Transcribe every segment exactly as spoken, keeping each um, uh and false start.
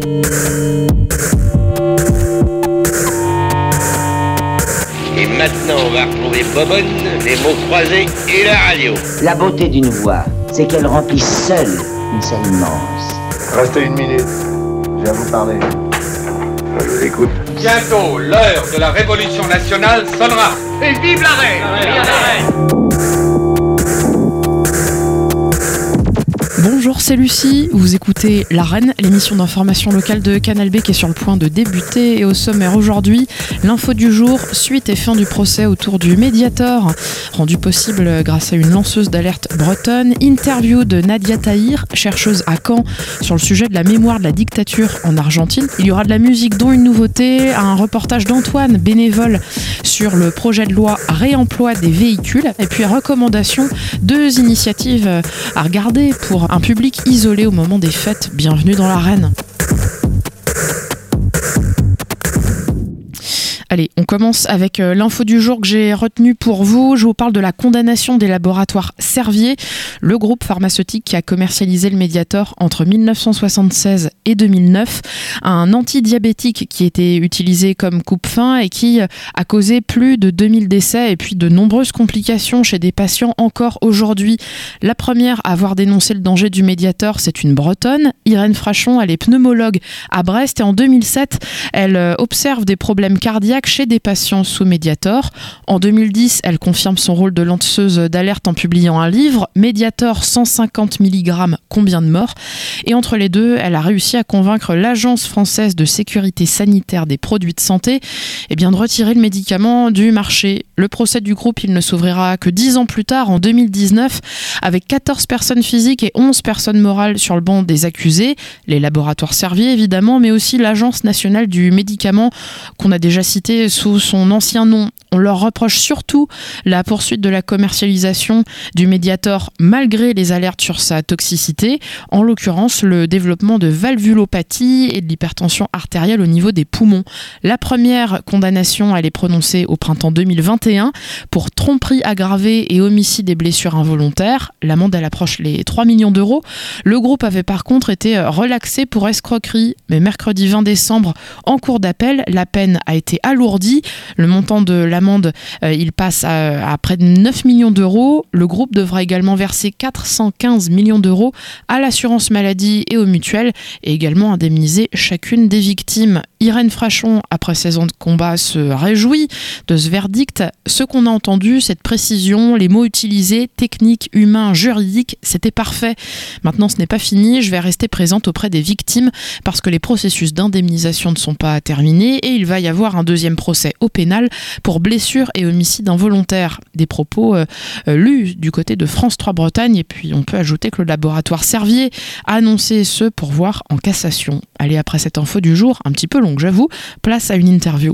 Et maintenant, on va retrouver Bobonne, les mots croisés et la radio. La beauté d'une voix, c'est qu'elle remplit seule une scène immense. Restez une minute, je viens vous parler. Je vous écoute. Bientôt, l'heure de la révolution nationale sonnera. Et vive la reine! Vive la reine! Bonjour, c'est Lucie, vous écoutez La Reine, l'émission d'information locale de Canal B qui est sur le point de débuter. Et au sommaire aujourd'hui, l'info du jour, suite et fin du procès autour du Mediator, rendu possible grâce à une lanceuse d'alerte bretonne. Interview de Nadia Tahir, chercheuse à Caen, sur le sujet de la mémoire de la dictature en Argentine. Il y aura de la musique, dont une nouveauté, un reportage d'Antoine, bénévole, sur le projet de loi réemploi des véhicules. Et puis recommandations, deux initiatives à regarder pour un public isolé au moment des fêtes. Bienvenue dans l'Arène. Allez, on commence avec euh, l'info du jour que j'ai retenue pour vous. Je vous parle de la condamnation des laboratoires Servier, le groupe pharmaceutique qui a commercialisé le Mediator entre dix-neuf cent soixante-seize et deux mille neuf, un antidiabétique qui était utilisé comme coupe-faim et qui a causé plus de deux mille décès et puis de nombreuses complications chez des patients encore aujourd'hui. La première à avoir dénoncé le danger du Mediator, c'est une Bretonne, Irène Frachon. Elle est pneumologue à Brest et en deux mille sept, elle euh, observe des problèmes cardiaques chez des patients sous Mediator. En deux mille dix, elle confirme son rôle de lanceuse d'alerte en publiant un livre, Mediator cent cinquante milligrammes, combien de morts? Et entre les deux, elle a réussi à convaincre l'Agence française de sécurité sanitaire des produits de santé eh bien, de retirer le médicament du marché. Le procès du groupe, il ne s'ouvrira que dix ans plus tard, en deux mille dix-neuf, avec quatorze personnes physiques et onze personnes morales sur le banc des accusés, les laboratoires Servier évidemment, mais aussi l'Agence nationale du médicament qu'on a déjà cité sous son ancien nom. On leur reproche surtout la poursuite de la commercialisation du Mediator malgré les alertes sur sa toxicité, en l'occurrence le développement de valvulopathie et de l'hypertension artérielle au niveau des poumons. La première condamnation, elle est prononcée au printemps deux mille vingt et un pour tromperie aggravée et homicide et blessures involontaires. L'amende, elle approche les trois millions d'euros. Le groupe avait par contre été relaxé pour escroquerie, mais mercredi vingt décembre, en cour d'appel, la peine a été alourdi. Le montant de l'amende, euh, il passe à, à près de neuf millions d'euros. Le groupe devra également verser quatre cent quinze millions d'euros à l'assurance maladie et aux mutuelles et également indemniser chacune des victimes. Irène Frachon, après seize ans de combat, se réjouit de ce verdict. Ce qu'on a entendu, cette précision, les mots utilisés, techniques, humains, juridiques, c'était parfait. Maintenant, ce n'est pas fini. Je vais rester présente auprès des victimes parce que les processus d'indemnisation ne sont pas terminés et il va y avoir un deuxième procès au pénal pour blessures et homicide involontaire. Des propos euh, euh, lus du côté de France trois Bretagne. Et puis on peut ajouter que le laboratoire Servier a annoncé ce pourvoi en cassation. Allez, après cette info du jour, un petit peu longue j'avoue, place à une interview.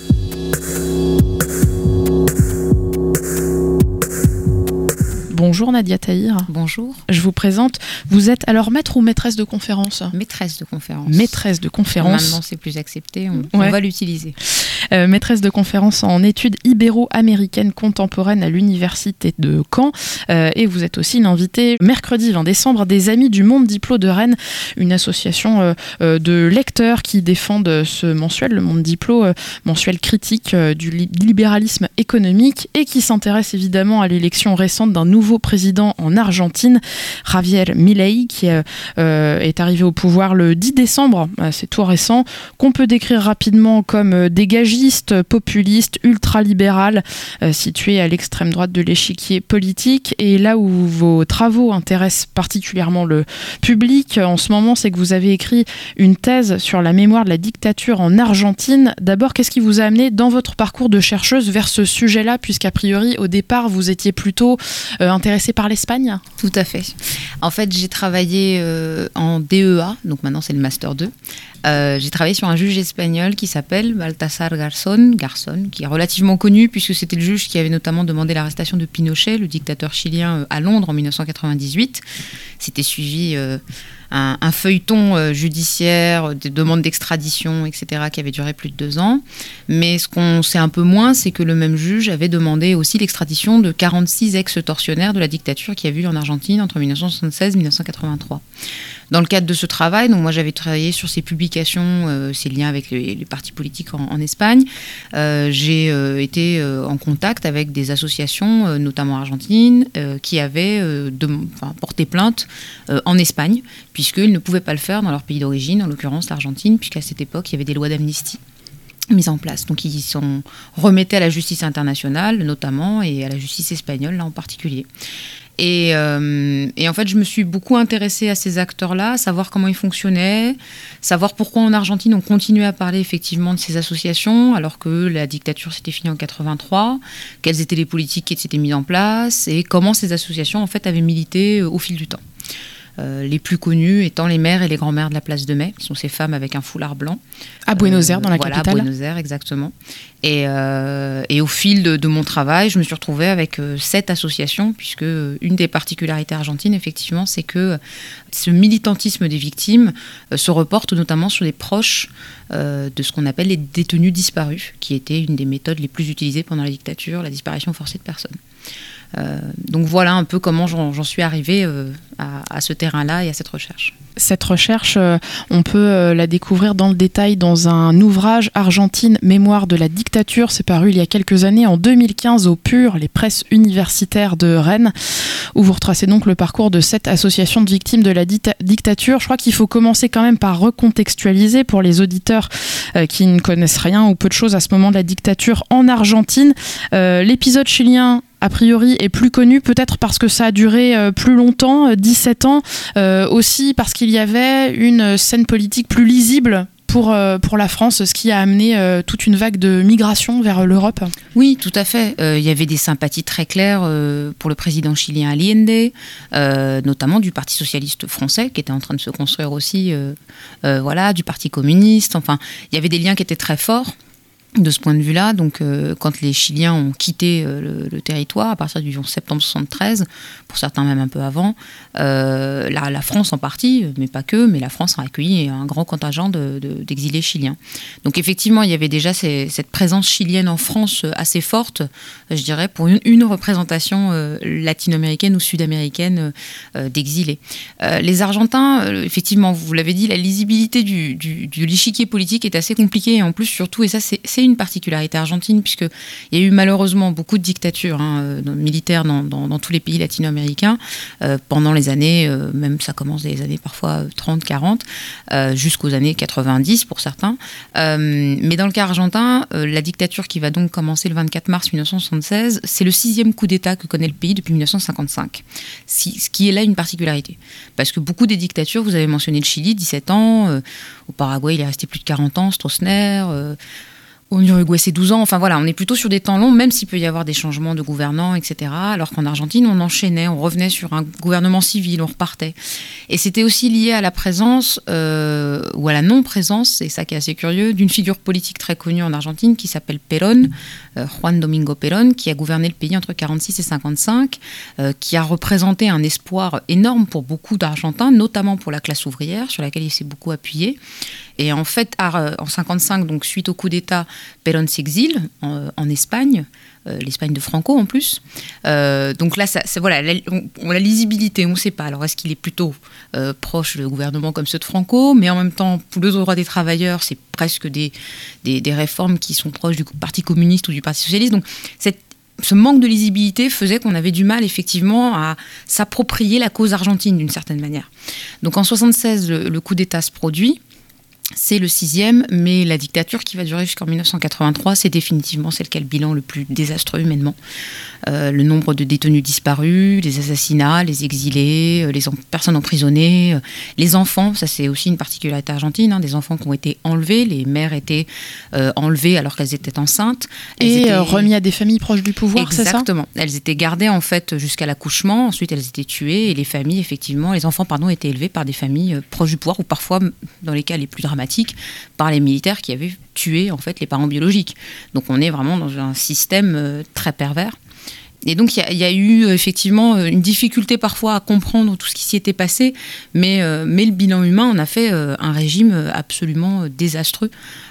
Bonjour Nadia Tahir. Bonjour. Je vous présente. Vous êtes alors maître ou maîtresse de conférence ? Maîtresse de conférence. Maîtresse de conférence. Maintenant, c'est plus accepté, on, ouais. on va l'utiliser. Euh, maîtresse de conférence en études ibéro-américaines contemporaines à l'université de Caen. Euh, et vous êtes aussi l'invitée mercredi vingt décembre des Amis du Monde Diplo de Rennes, une association euh, euh, de lecteurs qui défendent ce mensuel, le Monde Diplo, euh, mensuel critique euh, du li- libéralisme économique et qui s'intéresse évidemment à l'élection récente d'un nouveau président en Argentine, Javier Milei, qui euh, euh, est arrivé au pouvoir le dix décembre, euh, c'est tout récent, qu'on peut décrire rapidement comme euh, dégagiste, populiste, ultralibéral, euh, situé à l'extrême droite de l'échiquier politique. Et là où vos travaux intéressent particulièrement le public en ce moment, c'est que vous avez écrit une thèse sur la mémoire de la dictature en Argentine. D'abord, qu'est-ce qui vous a amené dans votre parcours de chercheuse vers ce sujet-là, puisqu'a priori, au départ, vous étiez plutôt euh, intéressée par l'Espagne ? Tout à fait. En fait, j'ai travaillé euh, en D E A, donc maintenant c'est le Master deux. Euh, j'ai travaillé sur un juge espagnol qui s'appelle Baltasar Garzón, Garzón, qui est relativement connu puisque c'était le juge qui avait notamment demandé l'arrestation de Pinochet, le dictateur chilien, à Londres en dix-neuf cent quatre-vingt-dix-huit. C'était suivi euh, un, un feuilleton euh, judiciaire, des demandes d'extradition, et cetera, qui avait duré plus de deux ans. Mais ce qu'on sait un peu moins, c'est que le même juge avait demandé aussi l'extradition de quarante-six ex-tortionnaires de la dictature qu'il y a eu en Argentine entre dix-neuf cent soixante-seize et dix-neuf cent quatre-vingt-trois. Dans le cadre de ce travail, donc moi j'avais travaillé sur ces publications, euh, ces liens avec les, les partis politiques en, en Espagne. Euh, j'ai euh, été euh, en contact avec des associations, euh, notamment argentines, euh, qui avaient euh, de, enfin, porté plainte euh, en Espagne, puisqu'ils ne pouvaient pas le faire dans leur pays d'origine, en l'occurrence l'Argentine, puisqu'à cette époque il y avait des lois d'amnistie mises en place. Donc ils sont remettés à la justice internationale, notamment, et à la justice espagnole, là en particulier. Et, euh, et en fait, je me suis beaucoup intéressée à ces acteurs-là, savoir comment ils fonctionnaient, savoir pourquoi en Argentine on continuait à parler effectivement de ces associations, alors que la dictature s'était finie en quatre-vingt-trois, quelles étaient les politiques qui s'étaient mises en place, et comment ces associations en fait avaient milité au fil du temps. Euh, les plus connus étant les mères et les grands-mères de la place de Mai, qui sont ces femmes avec un foulard blanc. À Buenos Aires, euh, dans la voilà, capitale. À Buenos Aires, exactement. Et, euh, et au fil de, de mon travail, je me suis retrouvée avec euh, sept associations, puisque euh, une des particularités argentines, effectivement, c'est que ce militantisme des victimes euh, se reporte notamment sur les proches euh, de ce qu'on appelle les détenus disparus, qui était une des méthodes les plus utilisées pendant la dictature, la disparition forcée de personnes. Euh, donc voilà un peu comment j'en, j'en suis arrivée euh, à, à ce terrain-là et à cette recherche. Cette recherche, euh, on peut euh, la découvrir dans le détail dans un ouvrage Argentine, mémoire de la dictature. C'est paru il y a quelques années, en deux mille quinze, au Pur, les presses universitaires de Rennes, où vous retracez donc le parcours de cette association de victimes de la dita- dictature. Je crois qu'il faut commencer quand même par recontextualiser pour les auditeurs euh, qui ne connaissent rien ou peu de choses à ce moment de la dictature en Argentine. Euh, l'épisode chilien, a priori, est plus connu, peut-être parce que ça a duré euh, plus longtemps, euh, dix-sept ans, euh, aussi parce qu'il y avait une scène politique plus lisible pour, euh, pour la France, ce qui a amené euh, toute une vague de migration vers l'Europe. Oui, tout à fait. Euh, il y avait des sympathies très claires euh, pour le président chilien Allende, euh, notamment du Parti socialiste français, qui était en train de se construire aussi, euh, euh, voilà, du Parti communiste. Enfin, il y avait des liens qui étaient très forts de ce point de vue-là. Donc, euh, quand les Chiliens ont quitté euh, le, le territoire, à partir du onze septembre soixante-treize, pour certains même un peu avant, euh, la, la France en partie, mais pas que, mais la France a accueilli un grand contingent de, de, d'exilés chiliens. Donc, effectivement, il y avait déjà ces, cette présence chilienne en France assez forte, je dirais, pour une, une représentation euh, latino-américaine ou sud-américaine euh, d'exilés. Euh, les Argentins, euh, effectivement, vous l'avez dit, la lisibilité du, du, de l'échiquier politique est assez compliquée, et en plus, surtout, et ça, c'est, c'est une particularité argentine, puisqu'il y a eu malheureusement beaucoup de dictatures hein, militaires dans, dans, dans tous les pays latino-américains euh, pendant les années, euh, même ça commence des années parfois trente, quarante, euh, jusqu'aux années quatre-vingt-dix pour certains. Euh, mais dans le cas argentin, euh, la dictature qui va donc commencer le vingt-quatre mars dix-neuf cent soixante-seize, c'est le sixième coup d'État que connaît le pays depuis dix-neuf cent cinquante-cinq. Si, ce qui est là une particularité. Parce que beaucoup des dictatures, vous avez mentionné le Chili, dix-sept ans, euh, au Paraguay il est resté plus de quarante ans, Stroessner, euh, au Uruguay, c'est douze ans. Enfin voilà, on est plutôt sur des temps longs, même s'il peut y avoir des changements de gouvernants, et cetera. Alors qu'en Argentine, on enchaînait, on revenait sur un gouvernement civil, on repartait. Et c'était aussi lié à la présence, euh, ou à la non-présence, c'est ça qui est assez curieux, d'une figure politique très connue en Argentine qui s'appelle Perón, euh, Juan Domingo Perón, qui a gouverné le pays entre quarante-six et cinquante-cinq, euh, qui a représenté un espoir énorme pour beaucoup d'Argentins, notamment pour la classe ouvrière, sur laquelle il s'est beaucoup appuyé. Et en fait, en cinquante-cinq, donc suite au coup d'État, Perón s'exile en, en Espagne, euh, l'Espagne de Franco en plus. Euh, donc là, ça, ça, voilà, la, on, la lisibilité, on ne sait pas. Alors, est-ce qu'il est plutôt euh, proche de gouvernements comme ceux de Franco, mais en même temps, pour le droit des travailleurs, c'est presque des, des, des réformes qui sont proches du Parti communiste ou du Parti socialiste. Donc, cette ce manque de lisibilité faisait qu'on avait du mal effectivement à s'approprier la cause argentine d'une certaine manière. Donc en soixante-seize, le, le coup d'État se produit. C'est le sixième, mais la dictature qui va durer jusqu'en dix-neuf cent quatre-vingt-trois, c'est définitivement celle qui a le bilan le plus désastreux humainement. Euh, le nombre de détenus disparus, les assassinats, les exilés, les en- personnes emprisonnées, euh, les enfants, ça c'est aussi une particularité argentine, hein, des enfants qui ont été enlevés, les mères étaient euh, enlevées alors qu'elles étaient enceintes. Elles Et étaient... euh, remis à des familles proches du pouvoir, Exactement. c'est ça ? Exactement. Elles étaient gardées en fait jusqu'à l'accouchement, ensuite elles étaient tuées, et les familles, effectivement, les enfants pardon, étaient élevés par des familles euh, proches du pouvoir, ou parfois, dans les cas les plus dramatiques, par les militaires qui avaient tué en fait les parents biologiques. Donc on est vraiment dans un système euh, très pervers. Et donc, il y, y a eu effectivement une difficulté parfois à comprendre tout ce qui s'y était passé, mais, euh, mais le bilan humain en a fait euh, un régime absolument désastreux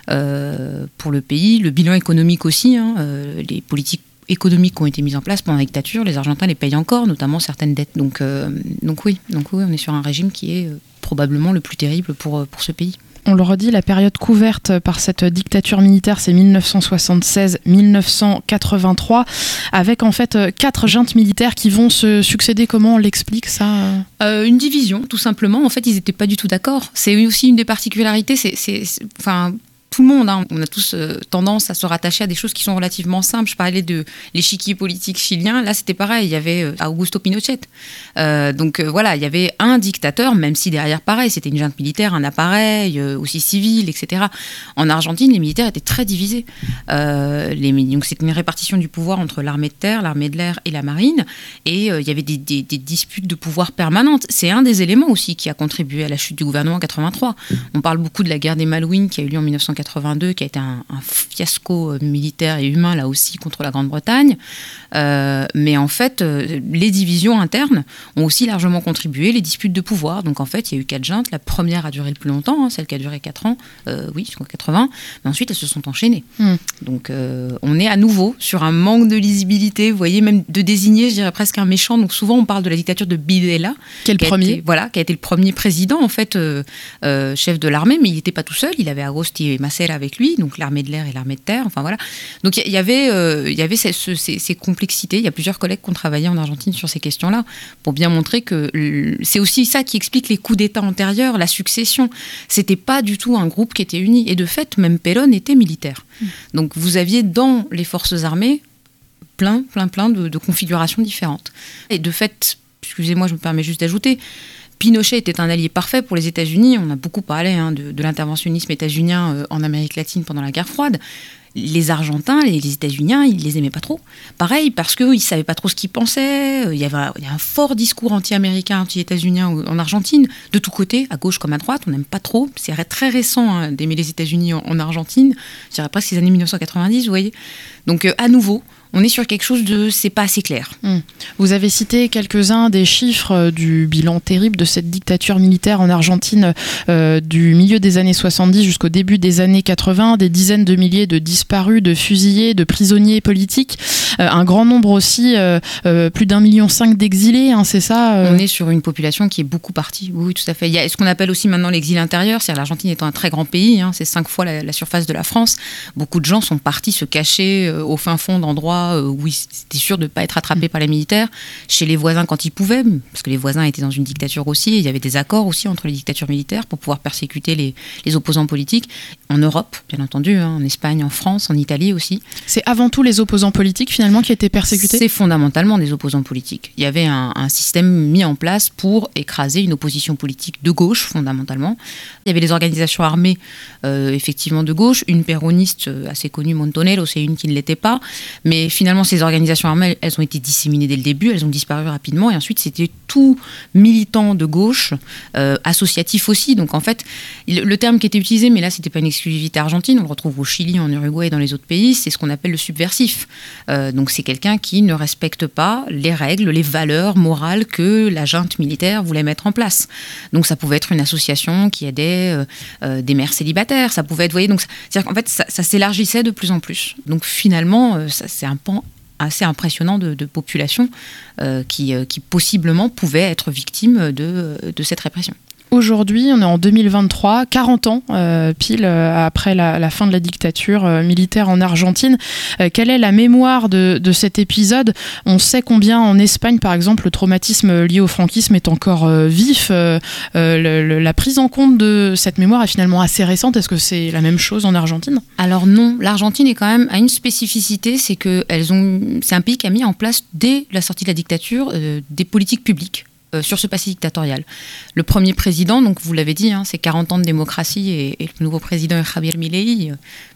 euh, pour le pays. Le bilan économique aussi, hein, euh, les politiques économiques qui ont été mises en place pendant la dictature, les Argentins les payent encore, notamment certaines dettes. Donc, euh, donc, oui, donc oui, on est sur un régime qui est euh, probablement le plus terrible pour, pour ce pays. On le redit, la période couverte par cette dictature militaire, c'est dix-neuf cent soixante-seize à dix-neuf cent quatre-vingt-trois, avec en fait quatre juntes militaires qui vont se succéder. Comment on l'explique ça ? euh, Une division, tout simplement. En fait, ils n'étaient pas du tout d'accord. C'est aussi une des particularités. C'est, c'est, c'est, enfin, tout le monde, hein, on a tous euh, tendance à se rattacher à des choses qui sont relativement simples. Je parlais de l'échiquier politique chilien. Là, c'était pareil. Il y avait euh, Augusto Pinochet. Euh, donc euh, voilà, il y avait un dictateur, même si derrière, pareil, c'était une junte militaire, un appareil, euh, aussi civil, et cetera. En Argentine, les militaires étaient très divisés. Euh, les, donc c'était une répartition du pouvoir entre l'armée de terre, l'armée de l'air et la marine. Et euh, il y avait des, des, des disputes de pouvoir permanentes. C'est un des éléments aussi qui a contribué à la chute du gouvernement en quatre-vingt-trois. On parle beaucoup de la guerre des Malouines qui a eu lieu en dix-neuf cent quatre-vingt-deux, qui a été un, un fiasco militaire et humain, là aussi, contre la Grande-Bretagne. Euh, mais en fait, euh, les divisions internes ont aussi largement contribué, les disputes de pouvoir. Donc en fait, il y a eu quatre juntes. La première a duré le plus longtemps, hein, celle qui a duré quatre ans, euh, oui, jusqu'en quatre-vingts. Mais ensuite, elles se sont enchaînées. Mm. Donc euh, on est à nouveau sur un manque de lisibilité, vous voyez, même de désigner, je dirais presque un méchant. Donc souvent, on parle de la dictature de Videla. Qui est le premier. Été, voilà, qui a été le premier président, en fait, euh, euh, chef de l'armée, mais il n'était pas tout seul. Il avait Agosti et Macera avec lui, donc l'armée de l'air et l'armée de terre, enfin voilà. Donc il y, y avait, euh, y avait ces, ces, ces complexités. Il y a plusieurs collègues qui ont travaillé en Argentine sur ces questions-là, pour bien montrer que c'est aussi ça qui explique les coups d'État antérieurs, la succession. C'était pas du tout un groupe qui était uni. Et de fait, même Perón était militaire. Mmh. Donc vous aviez dans les forces armées plein, plein, plein de, de configurations différentes. Et de fait, excusez-moi, je me permets juste d'ajouter, Pinochet était un allié parfait pour les États-Unis. On a beaucoup parlé hein, de, de l'interventionnisme états-unien euh, en Amérique latine pendant la guerre froide. Les Argentins, les, les États-Uniens, ils les aimaient pas trop. Pareil, parce qu'ils ne savaient pas trop ce qu'ils pensaient. Il y avait il y a un fort discours anti-américain, anti-états-unien en Argentine, de tous côtés, à gauche comme à droite. On n'aime pas trop. C'est très récent hein, d'aimer les États-Unis en, en Argentine. Je dirais presque les années dix-neuf cent quatre-vingt-dix, vous voyez. Donc, euh, à nouveau, on est sur quelque chose de... c'est pas assez clair. Mmh. Vous avez cité quelques-uns des chiffres du bilan terrible de cette dictature militaire en Argentine euh, du milieu des années soixante-dix jusqu'au début des années quatre-vingts. Des dizaines de milliers de disparus, de fusillés, de prisonniers politiques. Euh, un grand nombre aussi, euh, euh, plus d'un million cinq d'exilés, hein, c'est ça euh... On est sur une population qui est beaucoup partie. Oui, oui, tout à fait. Il y a ce qu'on appelle aussi maintenant l'exil intérieur. C'est-à-dire l'Argentine étant un très grand pays, hein, c'est cinq fois la, la surface de la France. Beaucoup de gens sont partis se cacher euh, au fin fond d'endroits où c'était sûr de ne pas être attrapé par les militaires, chez les voisins quand ils pouvaient, parce que les voisins étaient dans une dictature aussi, et il y avait des accords aussi entre les dictatures militaires pour pouvoir persécuter les, les opposants politiques. En Europe, bien entendu, hein, en Espagne, en France, en Italie aussi. C'est avant tout les opposants politiques finalement qui étaient persécutés ? C'est fondamentalement des opposants politiques. Il y avait un, un système mis en place pour écraser une opposition politique de gauche, fondamentalement. Il y avait les organisations armées, euh, effectivement de gauche, une péroniste assez connue, Montonero, c'est une qui ne l'était pas, mais finalement, ces organisations armées, elles ont été disséminées dès le début, elles ont disparu rapidement, et ensuite, c'était tout militant de gauche, euh, associatif aussi. Donc, en fait, le, le terme qui était utilisé, mais là, c'était pas une exclusivité argentine, on le retrouve au Chili, en Uruguay et dans les autres pays, c'est ce qu'on appelle le subversif. Euh, donc, c'est quelqu'un qui ne respecte pas les règles, les valeurs morales que la junte militaire voulait mettre en place. Donc, ça pouvait être une association qui aidait euh, euh, des mères célibataires, ça pouvait être, vous voyez, donc, c'est-à-dire qu'en fait, ça, ça s'élargissait de plus en plus. Donc, finalement, euh, ça, c'est un pan assez impressionnant de, de population euh, qui, euh, qui possiblement pouvait être victime de, de cette répression. Aujourd'hui, on est en deux mille vingt-trois, quarante ans euh, pile euh, après la, la fin de la dictature euh, militaire en Argentine. Euh, quelle est la mémoire de, de cet épisode ? On sait combien en Espagne, par exemple, le traumatisme lié au franquisme est encore euh, vif. Euh, euh, le, le, la prise en compte de cette mémoire est finalement assez récente. Est-ce que c'est la même chose en Argentine ? Alors non, l'Argentine est quand même à une spécificité, c'est que elles ont, c'est un pays qui a mis en place dès la sortie de la dictature euh, des politiques publiques sur ce passé dictatorial. Le premier président, donc vous l'avez dit, hein, c'est quarante ans de démocratie et, et le nouveau président est Javier Milei,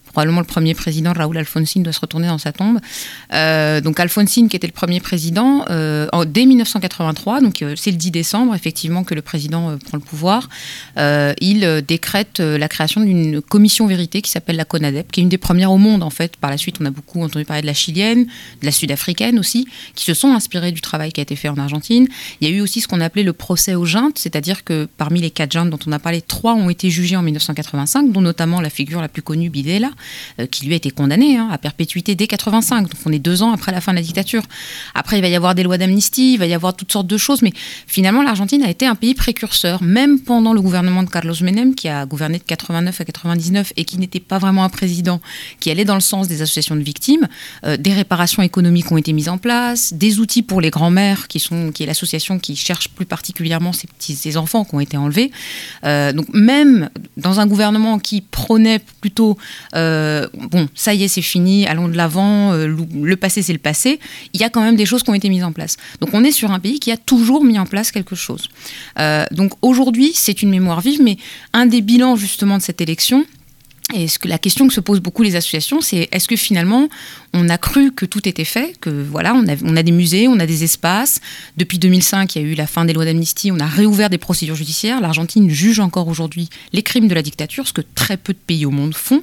probablement le premier président, Raúl Alfonsín, doit se retourner dans sa tombe. Euh, donc Alfonsín, qui était le premier président, euh, en, dès dix-neuf cent quatre-vingt-trois, donc euh, c'est le dix décembre, effectivement, que le président euh, prend le pouvoir, euh, il euh, décrète euh, la création d'une commission vérité qui s'appelle la CONADEP, qui est une des premières au monde, en fait. Par la suite, on a beaucoup entendu parler de la chilienne, de la sud-africaine aussi, qui se sont inspirées du travail qui a été fait en Argentine. Il y a eu aussi ce qu'on appelait le procès aux juntes, c'est-à-dire que parmi les quatre juntes dont on a parlé, trois ont été jugés en dix-neuf cent quatre-vingt-cinq, dont notamment la figure la plus connue, Videla, euh, qui lui a été condamné hein, à perpétuité dès quatre-vingt-cinq. Donc on est deux ans après la fin de la dictature. Après, il va y avoir des lois d'amnistie, il va y avoir toutes sortes de choses, mais finalement, l'Argentine a été un pays précurseur, même pendant le gouvernement de Carlos Menem, qui a gouverné de quatre-vingt-neuf à quatre-vingt-dix-neuf et qui n'était pas vraiment un président, qui allait dans le sens des associations de victimes. Euh, des réparations économiques ont été mises en place, des outils pour les grands-mères, qui, sont, qui est l'association qui cherche plus particulièrement ces, petits, ces enfants qui ont été enlevés. Euh, donc même dans un gouvernement qui prônait plutôt euh, bon, ça y est, c'est fini, allons de l'avant, euh, le passé, c'est le passé, il y a quand même des choses qui ont été mises en place. Donc on est sur un pays qui a toujours mis en place quelque chose. Euh, donc aujourd'hui, c'est une mémoire vive, mais un des bilans justement de cette élection, et ce que, la question que se posent beaucoup les associations, c'est est-ce que finalement on a cru que tout était fait, que voilà, on a, on a des musées, on a des espaces. Depuis deux mille cinq, il y a eu la fin des lois d'amnistie, on a réouvert des procédures judiciaires. L'Argentine juge encore aujourd'hui les crimes de la dictature, ce que très peu de pays au monde font.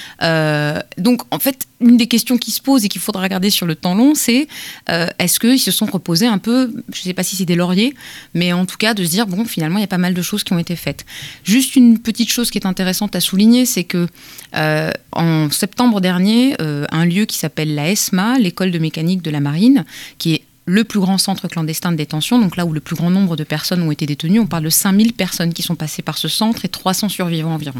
Euh, donc en fait, une des questions qui se posent et qu'il faudra regarder sur le temps long, c'est euh, est-ce qu'ils se sont reposés un peu, je ne sais pas si c'est des lauriers, mais en tout cas de se dire, bon, finalement, il y a pas mal de choses qui ont été faites. Juste une petite chose qui est intéressante à souligner, c'est que Euh, en septembre dernier, euh, un lieu qui s'appelle la ESMA, l'école de mécanique de la marine, qui est le plus grand centre clandestin de détention, donc là où le plus grand nombre de personnes ont été détenues, on parle de cinq mille personnes qui sont passées par ce centre et trois cents survivants environ.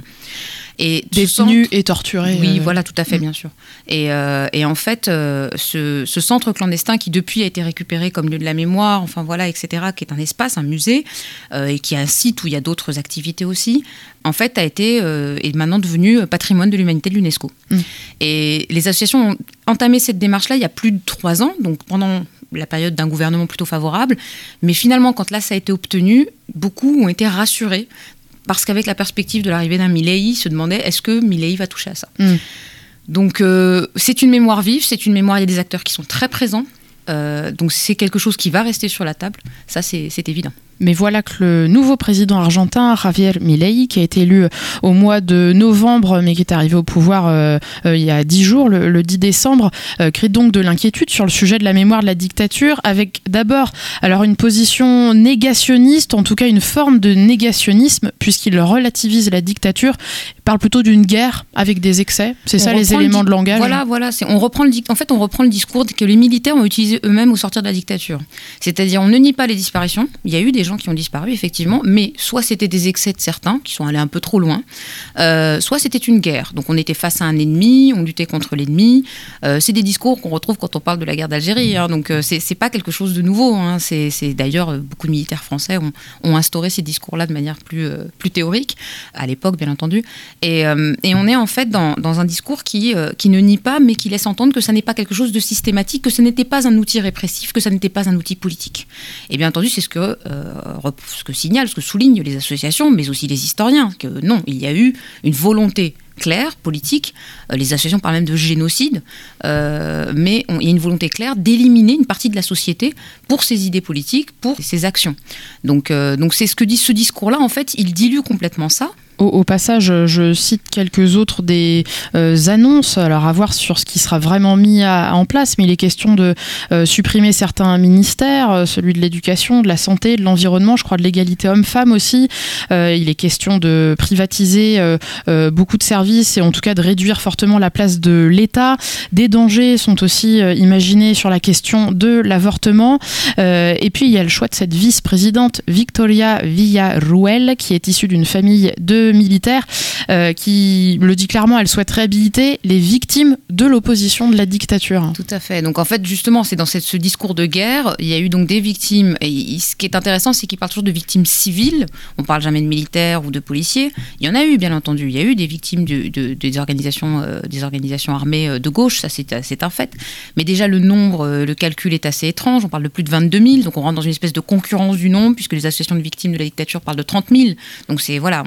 Et détenus centre, et torturés. Oui, euh... voilà, tout à fait, bien sûr. Et, euh, et en fait, euh, ce, ce centre clandestin qui depuis a été récupéré comme lieu de la mémoire, enfin voilà, et cetera, qui est un espace, un musée, euh, et qui est un site où il y a d'autres activités aussi, en fait, a été euh, est maintenant devenu patrimoine de l'humanité de l'UNESCO. Mm. Et les associations ont entamé cette démarche-là il y a plus de trois ans, donc pendant la période d'un gouvernement plutôt favorable. Mais finalement, quand là, ça a été obtenu, beaucoup ont été rassurés parce qu'avec la perspective de l'arrivée d'un Milei, ils se demandaient est-ce que Milei va toucher à ça. Mm. Donc, euh, c'est une mémoire vive, c'est une mémoire, il y a des acteurs qui sont très présents. Euh, donc, c'est quelque chose qui va rester sur la table. Ça, c'est, c'est évident. Mais voilà que le nouveau président argentin, Javier Milei, qui a été élu au mois de novembre, mais qui est arrivé au pouvoir euh, euh, il y a dix jours, le, le dix décembre, euh, crée donc de l'inquiétude sur le sujet de la mémoire de la dictature, avec d'abord alors une position négationniste, en tout cas une forme de négationnisme, puisqu'il relativise la dictature, parle plutôt d'une guerre avec des excès. C'est on ça les éléments di- de langage. Voilà, voilà. C'est, on reprend le, en fait, on reprend le discours que les militaires ont utilisé eux-mêmes au sortir de la dictature. C'est-à-dire, on ne nie pas les disparitions. Il y a eu des gens qui ont disparu, effectivement, mais soit c'était des excès de certains, qui sont allés un peu trop loin, euh, soit c'était une guerre. Donc on était face à un ennemi, on luttait contre l'ennemi. Euh, c'est des discours qu'on retrouve quand on parle de la guerre d'Algérie. Hein, donc euh, c'est, c'est pas quelque chose de nouveau. Hein, c'est, c'est d'ailleurs, beaucoup de militaires français ont, ont instauré ces discours-là de manière plus, euh, plus théorique, à l'époque, bien entendu. Et, euh, et on est en fait dans, dans un discours qui, euh, qui ne nie pas, mais qui laisse entendre que ça n'est pas quelque chose de systématique, que ce n'était pas un outil répressif, que ça n'était pas un outil politique. Et bien entendu, c'est ce que... Euh, ce que signalent, ce que soulignent les associations, mais aussi les historiens, que non, il y a eu une volonté claire, politique, euh, les associations parlent même de génocide, euh, mais on, il y a une volonté claire d'éliminer une partie de la société pour ses idées politiques, pour ses actions. Donc, euh, donc c'est ce que dit ce discours-là, en fait, il dilue complètement ça. Au, au passage, je cite quelques autres des euh, annonces, alors à voir sur ce qui sera vraiment mis à, à en place, mais il est question de euh, supprimer certains ministères, euh, celui de l'éducation, de la santé, de l'environnement, je crois de l'égalité homme-femme aussi. Euh, il est question de privatiser euh, euh, beaucoup de services et en tout cas de réduire fortement la place de l'État. Des dangers sont aussi euh, imaginés sur la question de l'avortement. Euh, et puis il y a le choix de cette vice-présidente, Victoria Villarruel, qui est issue d'une famille de militaire euh, qui le dit clairement, elle souhaite réhabiliter les victimes de l'opposition de la dictature. Tout à fait. Donc en fait, justement, c'est dans cette, ce discours de guerre, il y a eu donc des victimes. Et ce qui est intéressant, c'est qu'il parle toujours de victimes civiles. On parle jamais de militaires ou de policiers. Il y en a eu, bien entendu. Il y a eu des victimes de, de, de, des, organisations, euh, des organisations armées de gauche, ça c'est, c'est un fait. Mais déjà, le nombre, euh, le calcul est assez étrange. On parle de plus de vingt-deux mille. Donc on rentre dans une espèce de concurrence du nombre, puisque les associations de victimes de la dictature parlent de trente mille. Donc c'est, voilà, on en est à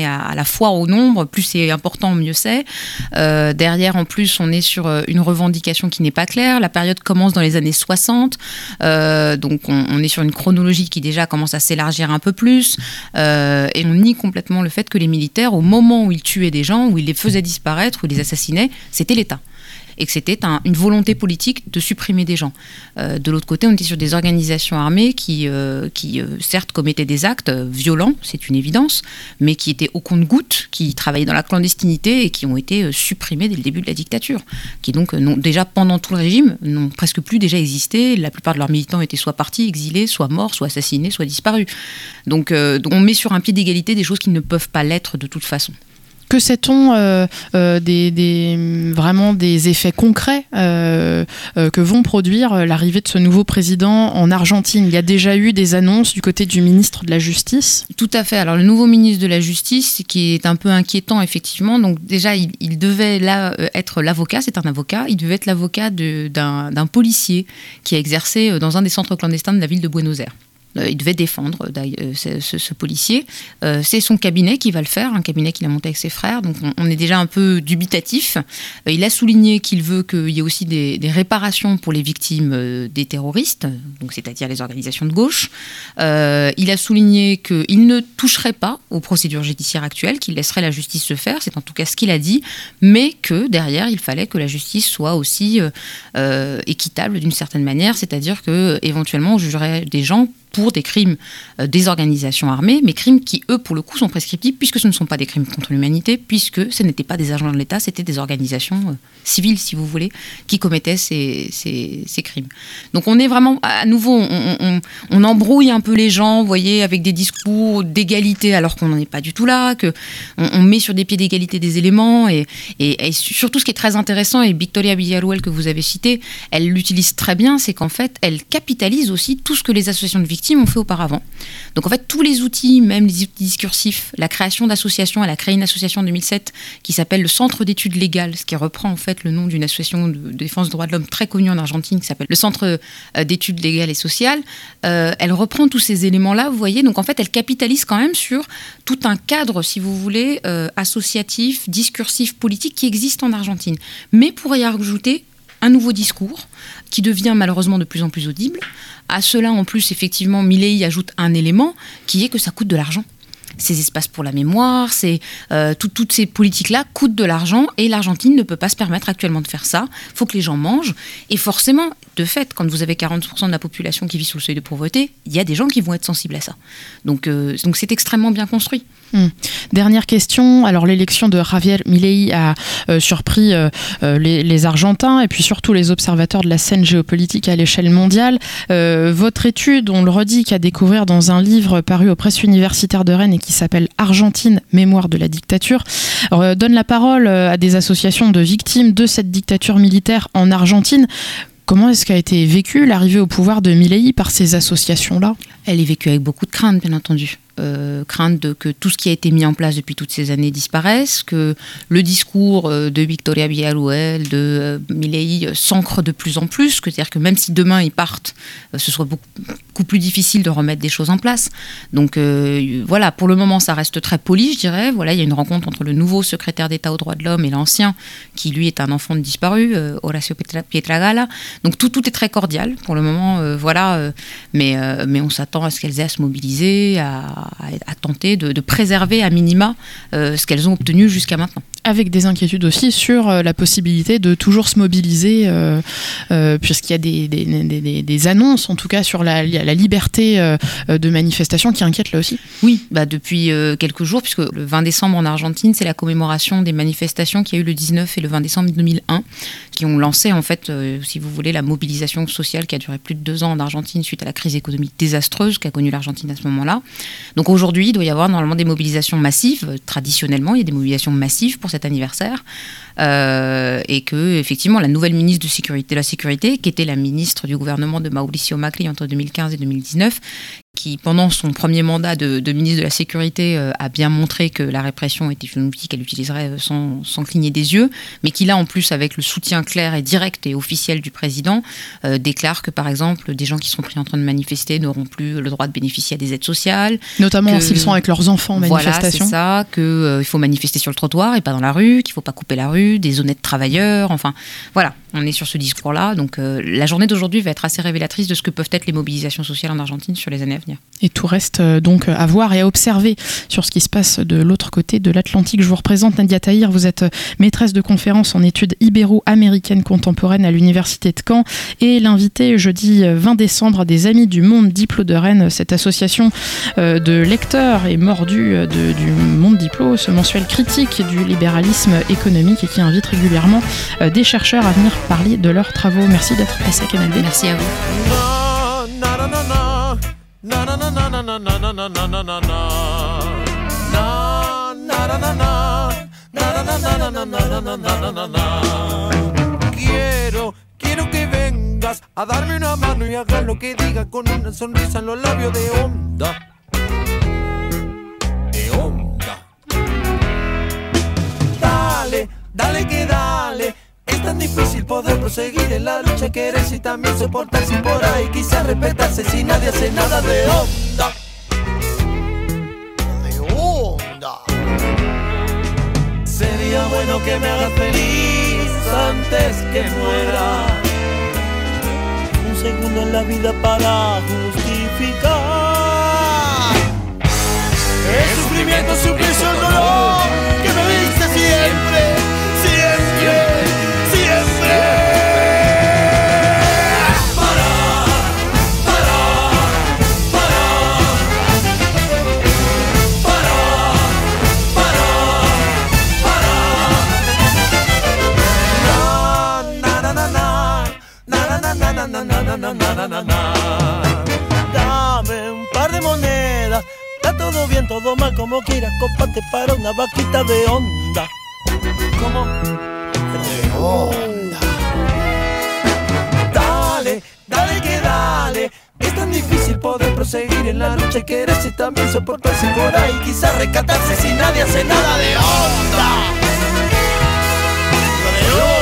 à, à la foire au nombre, plus c'est important, mieux c'est. Euh, derrière, en plus, on est sur une revendication qui n'est pas claire. La période commence dans les années soixante, euh, donc on, on est sur une chronologie qui déjà commence à s'élargir un peu plus, euh, et on nie complètement le fait que les militaires, au moment où ils tuaient des gens, où ils les faisaient disparaître, où ils les assassinaient, c'était l'État. Et que c'était un, une volonté politique de supprimer des gens. Euh, de l'autre côté, on était sur des organisations armées qui, euh, qui euh, certes, commettaient des actes euh, violents, c'est une évidence, mais qui étaient au compte-gouttes, qui travaillaient dans la clandestinité et qui ont été euh, supprimés dès le début de la dictature, qui donc, euh, n'ont, déjà pendant tout le régime, n'ont presque plus déjà existé. La plupart de leurs militants étaient soit partis, exilés, soit morts, soit assassinés, soit disparus. Donc, euh, donc on met sur un pied d'égalité des choses qui ne peuvent pas l'être de toute façon. Que sait-on euh, euh, des, des, vraiment des effets concrets euh, euh, que vont produire l'arrivée de ce nouveau président en Argentine ? Il y a déjà eu des annonces du côté du ministre de la Justice ? Tout à fait. Alors le nouveau ministre de la Justice, qui est un peu inquiétant effectivement, donc déjà il, il devait là être l'avocat, c'est un avocat, il devait être l'avocat de, d'un, d'un policier qui a exercé dans un des centres clandestins de la ville de Buenos Aires. Il devait défendre ce, ce, ce policier. Euh, c'est son cabinet qui va le faire, un cabinet qu'il a monté avec ses frères. Donc on, on est déjà un peu dubitatif. Euh, il a souligné qu'il veut qu'il y ait aussi des, des réparations pour les victimes euh, des terroristes, donc c'est-à-dire les organisations de gauche. Euh, il a souligné qu'il ne toucherait pas aux procédures judiciaires actuelles, qu'il laisserait la justice se faire. C'est en tout cas ce qu'il a dit, mais que derrière il fallait que la justice soit aussi euh, euh, équitable d'une certaine manière, c'est-à-dire que éventuellement on jugerait des gens pour des crimes euh, des organisations armées, mais crimes qui, eux, pour le coup, sont prescriptibles, puisque ce ne sont pas des crimes contre l'humanité, puisque ce n'étaient pas des agents de l'État, c'était des organisations euh, civiles, si vous voulez, qui commettaient ces, ces, ces crimes. Donc on est vraiment, à nouveau, on, on, on embrouille un peu les gens, vous voyez, avec des discours d'égalité, alors qu'on n'en est pas du tout là, qu'on on met sur des pieds d'égalité des éléments, et, et, et surtout ce qui est très intéressant, et Victoria Villarruel, que vous avez cité, elle l'utilise très bien, c'est qu'en fait, elle capitalise aussi tout ce que les associations de victimes ont fait auparavant. Donc en fait, tous les outils, même les outils discursifs, la création d'associations, elle a créé une association en deux mille sept qui s'appelle le Centre d'études légales, ce qui reprend en fait le nom d'une association de défense des droits de l'homme très connue en Argentine qui s'appelle le Centre d'études légales et sociales. Euh, elle reprend tous ces éléments-là, vous voyez, donc en fait, elle capitalise quand même sur tout un cadre, si vous voulez, euh, associatif, discursif, politique qui existe en Argentine. Mais pour y ajouter un nouveau discours qui devient malheureusement de plus en plus audible. À cela, en plus, effectivement, Milei ajoute un élément qui est que ça coûte de l'argent. Ces espaces pour la mémoire, c'est, euh, tout, toutes ces politiques-là coûtent de l'argent et l'Argentine ne peut pas se permettre actuellement de faire ça. Il faut que les gens mangent. Et forcément, de fait, quand vous avez quarante pour cent de la population qui vit sous le seuil de pauvreté, il y a des gens qui vont être sensibles à ça. Donc, euh, donc c'est extrêmement bien construit. Hum. Dernière question. Alors l'élection de Javier Milei a euh, surpris euh, les, les Argentins et puis surtout les observateurs de la scène géopolitique à l'échelle mondiale. Euh, votre étude, on le redit, qu'à découvrir dans un livre paru aux presses universitaires de Rennes et qui s'appelle Argentine, mémoire de la dictature, euh, donne la parole à des associations de victimes de cette dictature militaire en Argentine. Comment est-ce qu'a été vécue l'arrivée au pouvoir de Milei par ces associations-là ? Elle est vécue avec beaucoup de crainte, bien entendu. Euh, crainte de que tout ce qui a été mis en place depuis toutes ces années disparaisse, que le discours de Victoria Villarruel, de euh, Milei s'ancre de plus en plus, c'est-à-dire que même si demain ils partent, euh, ce soit beaucoup, beaucoup plus difficile de remettre des choses en place. Donc euh, voilà, pour le moment ça reste très poli, je dirais. Voilà, il y a une rencontre entre le nouveau secrétaire d'État aux droits de l'homme et l'ancien, qui lui est un enfant de disparu, euh, Horacio Pietragala. Donc tout, tout est très cordial pour le moment, euh, voilà, euh, mais, euh, mais on s'attend à ce qu'elles aient à se mobiliser, à à tenter de, de préserver à minima euh, ce qu'elles ont obtenu jusqu'à maintenant. Avec des inquiétudes aussi sur euh, la possibilité de toujours se mobiliser, euh, euh, puisqu'il y a des, des, des, des, des annonces, en tout cas, sur la, la liberté euh, de manifestation qui inquiète là aussi. Oui, bah depuis euh, quelques jours, puisque le vingt décembre en Argentine, c'est la commémoration des manifestations qu'il y a eu le dix-neuf et le vingt décembre deux mille un, qui ont lancé, en fait, euh, si vous voulez, la mobilisation sociale qui a duré plus de deux ans en Argentine suite à la crise économique désastreuse qu'a connue l'Argentine à ce moment-là. Donc aujourd'hui, il doit y avoir normalement des mobilisations massives. Traditionnellement, il y a des mobilisations massives pour cet anniversaire. Euh, et que, effectivement, la nouvelle ministre de, sécurité, de la Sécurité, qui était la ministre du gouvernement de Mauricio Macri entre deux mille quinze et deux mille dix-neuf, qui, pendant son premier mandat de, de ministre de la Sécurité, euh, a bien montré que la répression était une outil qu'elle utiliserait sans, sans cligner des yeux, mais qui là, en plus, avec le soutien clair et direct et officiel du président, euh, déclare que, par exemple, des gens qui sont pris en train de manifester n'auront plus le droit de bénéficier à des aides sociales. Notamment que, s'ils sont avec leurs enfants en manifestation. Voilà, c'est ça, qu'il euh, faut manifester sur le trottoir et pas dans la rue, qu'il ne faut pas couper la rue, des honnêtes travailleurs, enfin, voilà, on est sur ce discours-là. Donc, euh, la journée d'aujourd'hui va être assez révélatrice de ce que peuvent être les mobilisations sociales en Argentine sur les années à venir. Et tout reste euh, donc à voir et à observer sur ce qui se passe de l'autre côté de l'Atlantique. Je vous représente Nadia Tahir, vous êtes maîtresse de conférence en études ibéro-américaines contemporaines à l'Université de Caen et l'invitée jeudi vingt décembre des Amis du Monde Diplo de Rennes, cette association euh, de lecteurs et mordus de, du Monde Diplo, ce mensuel critique du libéralisme économique et qui invite régulièrement euh, des chercheurs à venir parler de leurs travaux. Merci d'être passé à Canal B. Merci à vous. Quiero, quiero que vengas a darme una mano y hagas lo que diga con una sonrisa en los labios de onda. De onda. Dale, dale que dale. Es tan difícil poder proseguir en la lucha, quererse y también soportarse por ahí. Quizás respetarse si nadie hace nada de onda. De onda. Sería bueno que me hagas feliz antes que muera. Un segundo en la vida para justificar el sufrimiento, suplicio, el dolor que me diste siempre, siempre, siempre. Para, para, para, para, para, para. Na na na na na na na na na na na na na na na. Dame un par de monedas. Está todo bien, todo mal, como quieras, cómpate para una vaquita de onda. ¿Cómo? De onda. Dale, dale que dale. Es tan difícil poder proseguir en la lucha y quererse también soportarse por ahí. Quizás rescatarse si nadie hace nada de onda. De onda.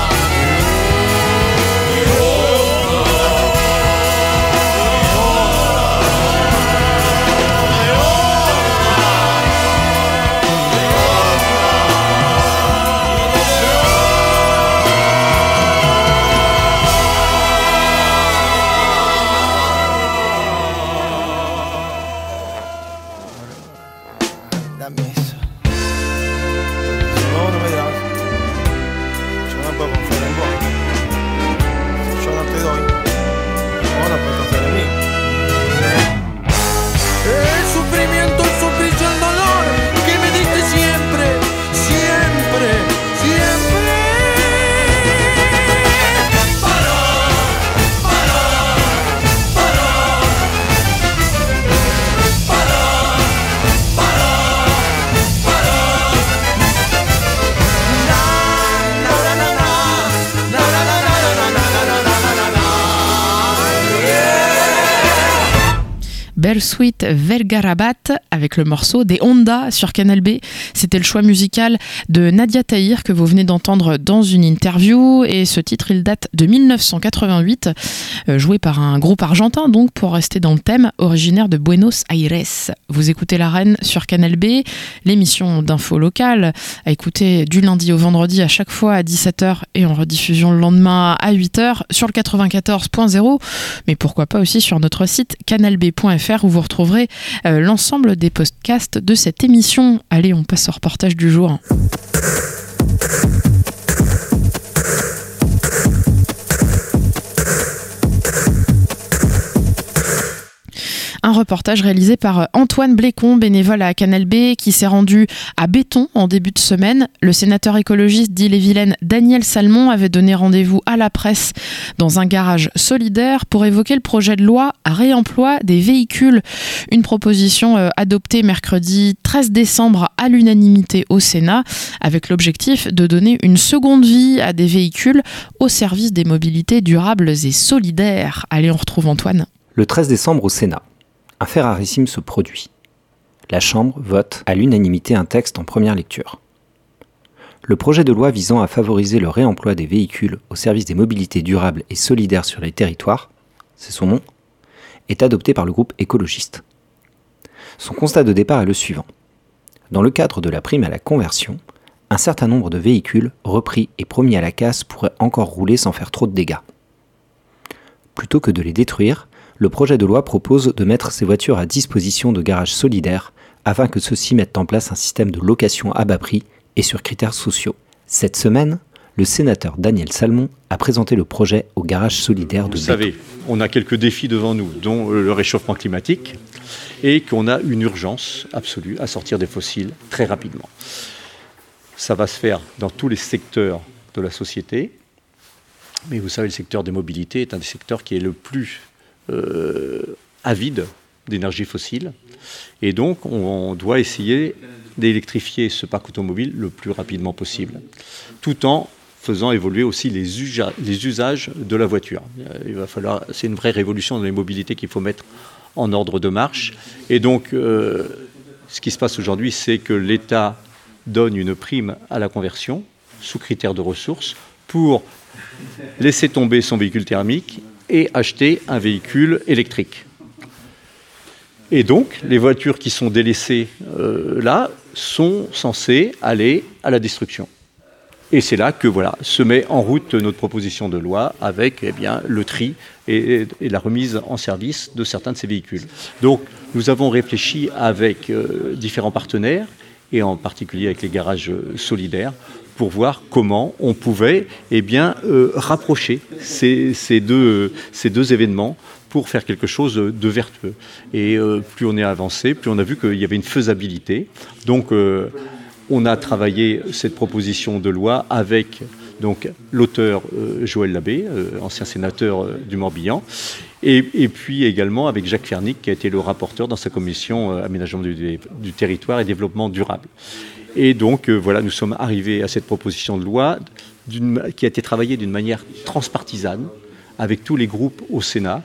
Dame eso. No, no me das. Yo no puedo confiar en vos. Si yo no te doy, vos no puedes confiar en mí. El sufrimiento, el suplicio, el dolor que me diste siempre, siempre, siempre. Para, para, para, para. Bersuit Vergarabat avec le morceau des Honda sur Canal B. C'était le choix musical de Nadia Tahir que vous venez d'entendre dans une interview et ce titre il date de dix-neuf cent quatre-vingt-huit, euh, joué par un groupe argentin donc pour rester dans le thème, originaire de Buenos Aires. Vous écoutez La Reine sur Canal B, l'émission d'info locale à écouter du lundi au vendredi à chaque fois à dix-sept heures et en rediffusion le lendemain à huit heures sur le quatre-vingt-quatorze point zéro, mais pourquoi pas aussi sur notre site canal b point f r où vous retrouverez euh, l'ensemble des podcasts de cette émission. Allez, on passe au reportage du jour. Un reportage réalisé par Antoine Blécon, bénévole à Canal B, qui s'est rendu à Béton en début de semaine. Le sénateur écologiste d'Ille-et-Vilaine, Daniel Salmon, avait donné rendez-vous à la presse dans un garage solidaire pour évoquer le projet de loi à réemploi des véhicules. Une proposition euh, adoptée mercredi treize décembre à l'unanimité au Sénat, avec l'objectif de donner une seconde vie à des véhicules au service des mobilités durables et solidaires. Allez, on retrouve Antoine. Le treize décembre au Sénat. un fait rarissime se produit. La Chambre vote à l'unanimité un texte en première lecture. Le projet de loi visant à favoriser le réemploi des véhicules au service des mobilités durables et solidaires sur les territoires, c'est son nom, est adopté par le groupe écologiste. Son constat de départ est le suivant. Dans le cadre de la prime à la conversion, un certain nombre de véhicules repris et promis à la casse pourraient encore rouler sans faire trop de dégâts. Plutôt que de les détruire, le projet de loi propose de mettre ces voitures à disposition de garages solidaires afin que ceux-ci mettent en place un système de location à bas prix et sur critères sociaux. Cette semaine, le sénateur Daniel Salmon a présenté le projet au garage solidaire de Béthon. Vous savez, on a quelques défis devant nous, dont le réchauffement climatique, et qu'on a une urgence absolue à sortir des fossiles très rapidement. Ça va se faire dans tous les secteurs de la société, mais vous savez, le secteur des mobilités est un des secteurs qui est le plus euh, avide d'énergie fossile, et donc on doit essayer d'électrifier ce parc automobile le plus rapidement possible, tout en faisant évoluer aussi les, usa- les usages de la voiture. Il va falloir, c'est une vraie révolution dans les mobilités qu'il faut mettre en ordre de marche. Et donc, euh, ce qui se passe aujourd'hui, c'est que l'État donne une prime à la conversion sous critères de ressources pour laisser tomber son véhicule thermique et acheter un véhicule électrique. Et donc, les voitures qui sont délaissées euh, là sont censées aller à la destruction. Et c'est là que voilà, se met en route notre proposition de loi avec eh bien, le tri et, et la remise en service de certains de ces véhicules. Donc, nous avons réfléchi avec euh, différents partenaires, et en particulier avec les garages solidaires, pour voir comment on pouvait eh bien, euh, rapprocher ces, ces, deux, ces deux événements pour faire quelque chose de vertueux. Et euh, plus on est avancé, plus on a vu qu'il y avait une faisabilité. Donc, euh, on a travaillé cette proposition de loi avec donc, l'auteur euh, Joël Labbé, euh, ancien sénateur euh, du Morbihan, et, et puis également avec Jacques Fernic, qui a été le rapporteur dans sa commission euh, aménagement du, du territoire et développement durable. Et donc, euh, voilà, nous sommes arrivés à cette proposition de loi d'une, qui a été travaillée d'une manière transpartisane, avec tous les groupes au Sénat,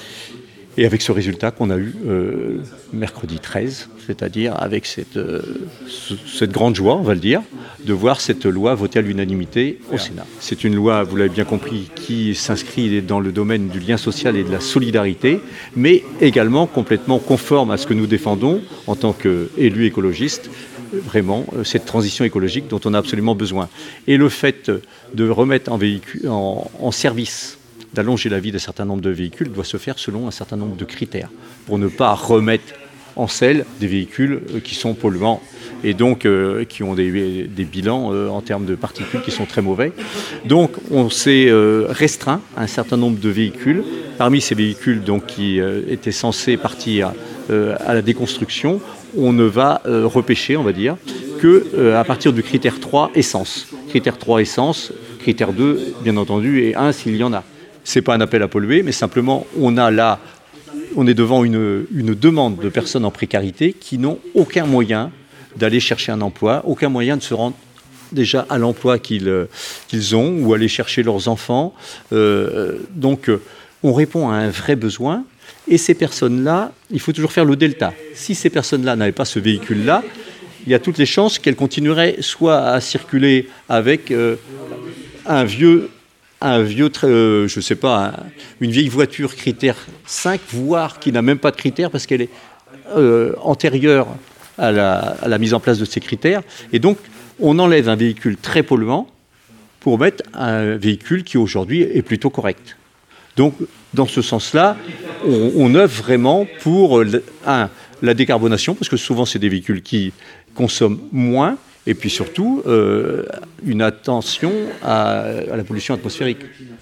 et avec ce résultat qu'on a eu euh, mercredi treize, c'est-à-dire avec cette, euh, ce, cette grande joie, on va le dire, de voir cette loi votée à l'unanimité au Sénat. C'est une loi, vous l'avez bien compris, qui s'inscrit dans le domaine du lien social et de la solidarité, mais également complètement conforme à ce que nous défendons en tant qu'élus écologistes, vraiment cette transition écologique dont on a absolument besoin. Et le fait de remettre en, véhicule, en, en service, d'allonger la vie d'un certain nombre de véhicules doit se faire selon un certain nombre de critères pour ne pas remettre en selle des véhicules qui sont polluants et donc euh, qui ont des, des bilans euh, en termes de particules qui sont très mauvais. Donc on s'est euh, restreint à un certain nombre de véhicules. Parmi ces véhicules donc, qui euh, étaient censés partir euh, à la déconstruction, on ne va euh, repêcher, on va dire, qu'à euh, partir du critère trois essence. Critère trois essence, critère deux bien entendu et un s'il y en a. Ce n'est pas un appel à polluer, mais simplement, on a là, on est devant une, une demande de personnes en précarité qui n'ont aucun moyen d'aller chercher un emploi, aucun moyen de se rendre déjà à l'emploi qu'ils, qu'ils ont ou aller chercher leurs enfants. Euh, donc, on répond à un vrai besoin. Et ces personnes-là, il faut toujours faire le delta. Si ces personnes-là n'avaient pas ce véhicule-là, il y a toutes les chances qu'elles continueraient soit à circuler avec euh, un vieux... un vieux, euh, je sais pas, un, une vieille voiture critère cinq, voire qui n'a même pas de critères parce qu'elle est euh, antérieure à la, à la mise en place de ces critères. Et donc, on enlève un véhicule très polluant pour mettre un véhicule qui aujourd'hui est plutôt correct. Donc, dans ce sens-là, on, on œuvre vraiment pour un, la décarbonation, parce que souvent, c'est des véhicules qui consomment moins, et puis surtout, euh, une attention à, à la pollution atmosphérique.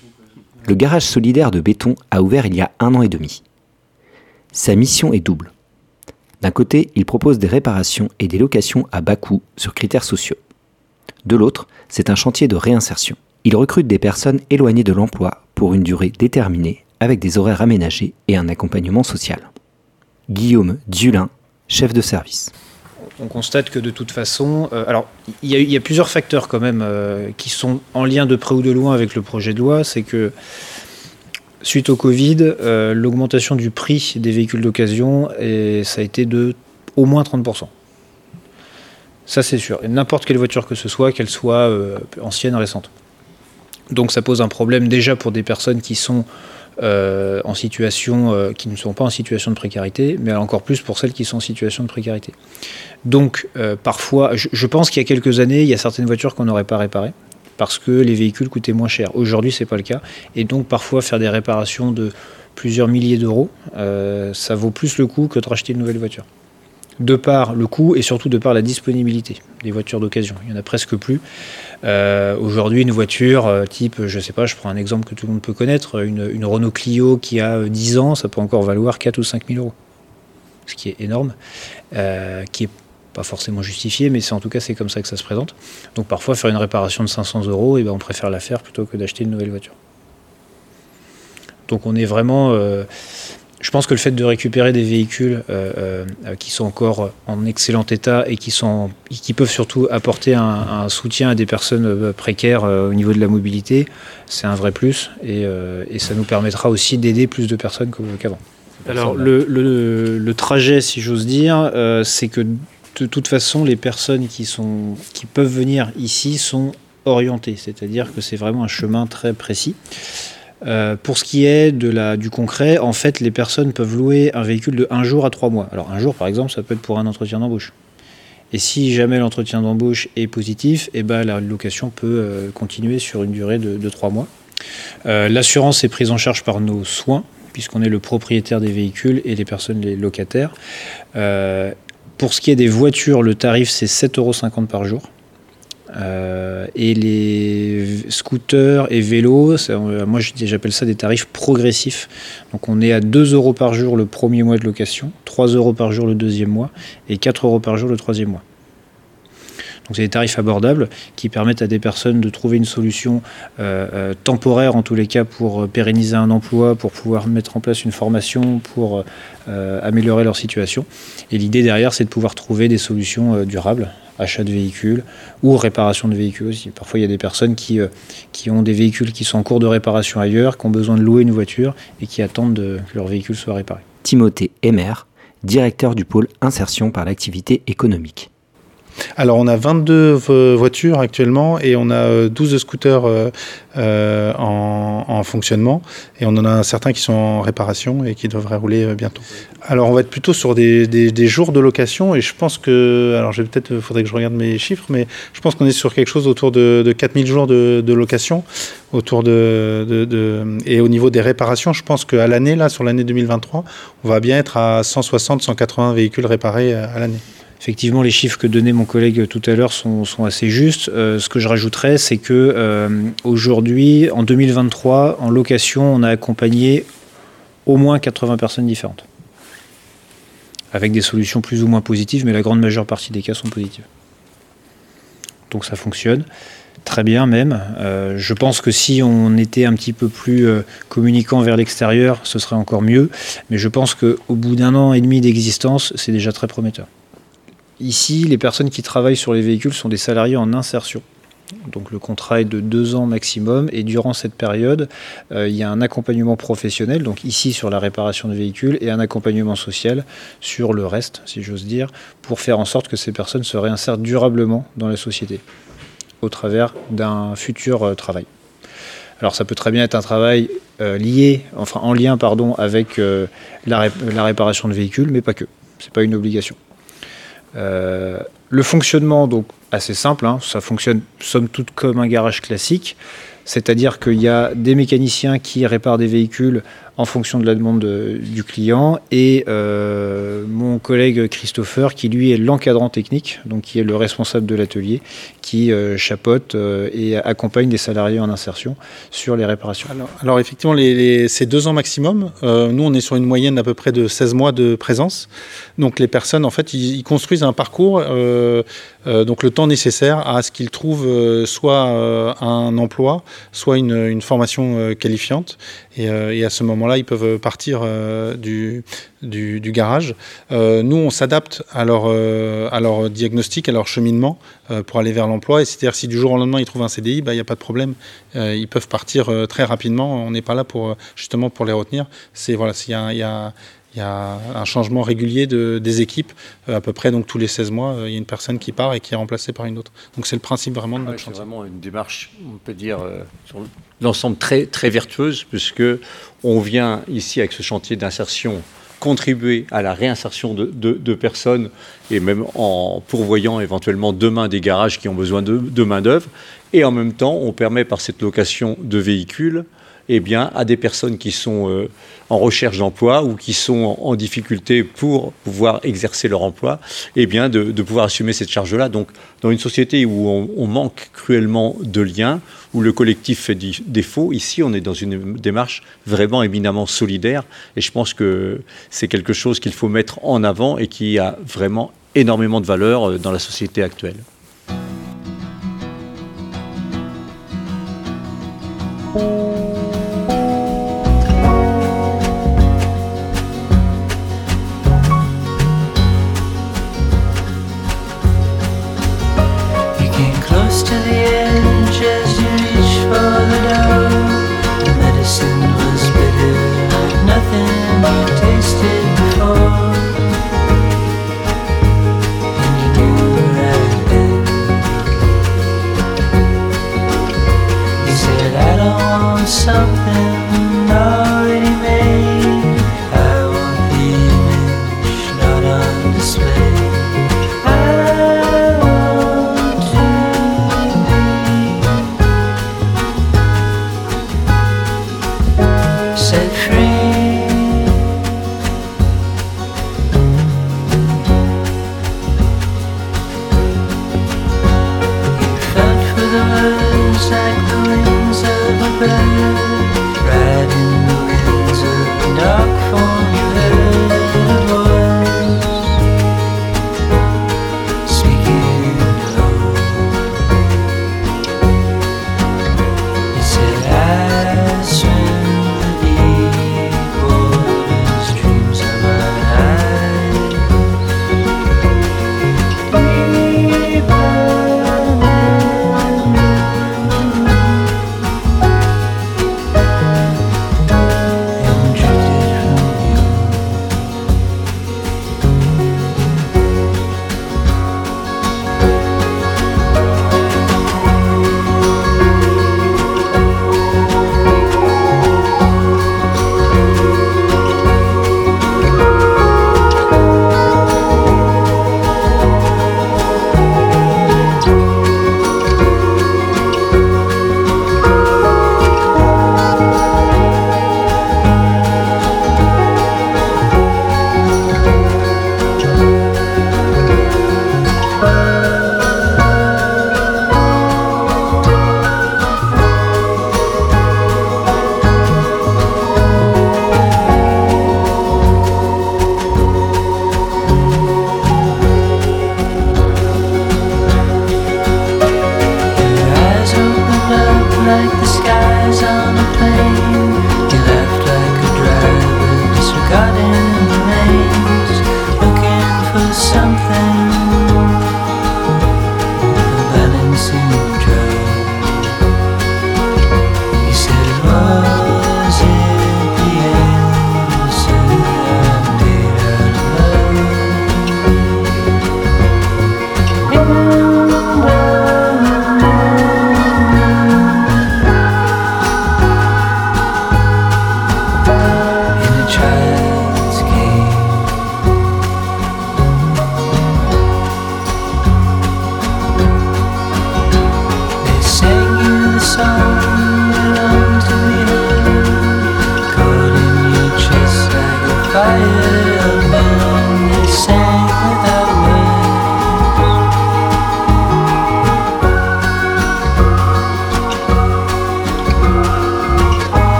Le garage solidaire de Béthon a ouvert il y a un an et demi. Sa mission est double. D'un côté, il propose des réparations et des locations à bas coût sur critères sociaux. De l'autre, c'est un chantier de réinsertion. Il recrute des personnes éloignées de l'emploi pour une durée déterminée, avec des horaires aménagés et un accompagnement social. Guillaume Dulin, chef de service. On constate que de toute façon, euh, alors il y, y a plusieurs facteurs quand même euh, qui sont en lien de près ou de loin avec le projet de loi. C'est que suite au Covid, euh, l'augmentation du prix des véhicules d'occasion, et ça a été de au moins trente pour cent. Ça, c'est sûr. Et n'importe quelle voiture que ce soit, qu'elle soit euh, ancienne, récente. Donc ça pose un problème déjà pour des personnes qui sont euh, en situation, euh, qui ne sont pas en situation de précarité, mais encore plus pour celles qui sont en situation de précarité. Donc euh, parfois, je, je pense qu'il y a quelques années, il y a certaines voitures qu'on n'aurait pas réparées parce que les véhicules coûtaient moins cher. Aujourd'hui, c'est pas le cas. Et donc parfois, faire des réparations de plusieurs milliers d'euros, euh, ça vaut plus le coup que de racheter une nouvelle voiture. De par le coût et surtout de par la disponibilité des voitures d'occasion. Il n'y en a presque plus. Euh, aujourd'hui, une voiture euh, type, je ne sais pas, je prends un exemple que tout le monde peut connaître, une, une Renault Clio qui a dix ans, ça peut encore valoir quatre ou cinq mille euros. Ce qui est énorme, euh, qui n'est pas forcément justifié, mais c'est, en tout cas, c'est comme ça que ça se présente. Donc parfois, faire une réparation de cinq cents euros, et ben, on préfère la faire plutôt que d'acheter une nouvelle voiture. Donc on est vraiment... Euh, Je pense que le fait de récupérer des véhicules euh, euh, qui sont encore en excellent état et qui, sont, qui peuvent surtout apporter un, un soutien à des personnes précaires euh, au niveau de la mobilité, c'est un vrai plus et, euh, et ça nous permettra aussi d'aider plus de personnes qu'avant. Alors le, le, le trajet, si j'ose dire, euh, c'est que de toute façon, les personnes qui, sont, qui peuvent venir ici sont orientées, c'est-à-dire que c'est vraiment un chemin très précis. Euh, pour ce qui est de la, du concret, en fait, les personnes peuvent louer un véhicule de un jour à trois mois. Alors, un jour, par exemple, ça peut être pour un entretien d'embauche. Et si jamais l'entretien d'embauche est positif, eh ben, la location peut euh, continuer sur une durée de, de trois mois. Euh, l'assurance est prise en charge par nos soins, puisqu'on est le propriétaire des véhicules et les personnes, les locataires. Euh, pour ce qui est des voitures, le tarif, c'est sept euros cinquante par jour. Euh, et les scooters et vélos, ça, moi j'appelle ça des tarifs progressifs. Donc on est à deux euros par jour le premier mois de location, trois euros par jour le deuxième mois et quatre euros par jour le troisième mois. Donc c'est des tarifs abordables qui permettent à des personnes de trouver une solution euh, euh, temporaire en tous les cas pour pérenniser un emploi, pour pouvoir mettre en place une formation, pour euh, améliorer leur situation. Et l'idée derrière, c'est de pouvoir trouver des solutions euh, durables, achat de véhicules ou réparation de véhicules aussi. Parfois il y a des personnes qui, euh, qui ont des véhicules qui sont en cours de réparation ailleurs, qui ont besoin de louer une voiture et qui attendent de, que leur véhicule soit réparé. Timothée Emmer, directeur du pôle insertion par l'activité économique. Alors on a vingt-deux voitures actuellement et on a douze scooters euh, euh, en, en fonctionnement et on en a certains qui sont en réparation et qui devraient rouler bientôt. Alors on va être plutôt sur des, des, des jours de location et je pense que, alors j'ai peut-être, faudrait que je regarde mes chiffres, mais je pense qu'on est sur quelque chose autour de, de quatre mille jours de, de location. Autour de, de, de, et au niveau des réparations, je pense qu'à l'année, là, sur l'année deux mille vingt-trois, on va bien être à cent soixante à cent quatre-vingts véhicules réparés à l'année. Effectivement, les chiffres que donnait mon collègue tout à l'heure sont, sont assez justes. Euh, ce que je rajouterais, c'est que euh, aujourd'hui, en deux mille vingt-trois, en location, on a accompagné au moins quatre-vingts personnes différentes. Avec des solutions plus ou moins positives, mais la grande majeure partie des cas sont positives. Donc ça fonctionne très bien même. Euh, je pense que si on était un petit peu plus euh, communicant vers l'extérieur, ce serait encore mieux. Mais je pense qu'au bout d'un an et demi d'existence, c'est déjà très prometteur. Ici, les personnes qui travaillent sur les véhicules sont des salariés en insertion. Donc le contrat est de deux ans maximum et durant cette période, euh, il y a un accompagnement professionnel, donc ici sur la réparation de véhicules, et un accompagnement social sur le reste, si j'ose dire, pour faire en sorte que ces personnes se réinsèrent durablement dans la société au travers d'un futur euh, travail. Alors ça peut très bien être un travail euh, lié, enfin en lien pardon, avec euh, la, ré- la réparation de véhicules, mais pas que. C'est pas une obligation. Euh, le fonctionnement, donc assez simple, hein, ça fonctionne somme toute comme un garage classique, c'est-à-dire qu'il y a des mécaniciens qui réparent des véhicules en fonction de la demande de, du client et euh, mon collègue Christopher qui lui est l'encadrant technique, donc qui est le responsable de l'atelier, qui euh, chapeaute euh, et accompagne des salariés en insertion sur les réparations. Alors, alors effectivement, les, les, c'est deux ans maximum. Euh, nous, on est sur une moyenne d'à peu près de seize mois de présence. Donc les personnes, en fait, ils, ils construisent un parcours, euh, euh, donc le temps nécessaire à ce qu'ils trouvent euh, soit euh, un emploi, soit une, une formation euh, qualifiante. Et, euh, et à ce moment-là, moment-là, ils peuvent partir euh, du, du, du garage. Euh, nous, on s'adapte à leur, euh, à leur diagnostic, à leur cheminement euh, pour aller vers l'emploi. Et c'est-à-dire si du jour au lendemain, ils trouvent un C D I, bah, il n'y a pas de problème. Euh, ils peuvent partir euh, très rapidement. On n'est pas là pour, justement pour les retenir. C'est, voilà, s'il y a, il y a, il y a un changement régulier de, des équipes, euh, à peu près donc tous les seize mois, euh, il y a une personne qui part et qui est remplacée par une autre. Donc c'est le principe vraiment de notre ouais, chantier. C'est vraiment une démarche, on peut dire, euh, sur l'ensemble très, très vertueuse, puisque on vient ici avec ce chantier d'insertion contribuer à la réinsertion de, de, de personnes et même en pourvoyant éventuellement demain des garages qui ont besoin de, de main-d'œuvre. Et en même temps, on permet par cette location de véhicules eh bien, à des personnes qui sont euh, en recherche d'emploi ou qui sont en, en difficulté pour pouvoir exercer leur emploi, eh bien, de, de pouvoir assumer cette charge-là. Donc, dans une société où on, on manque cruellement de liens, où le collectif fait défaut, ici, on est dans une démarche vraiment éminemment solidaire. Et je pense que c'est quelque chose qu'il faut mettre en avant et qui a vraiment énormément de valeur dans la société actuelle.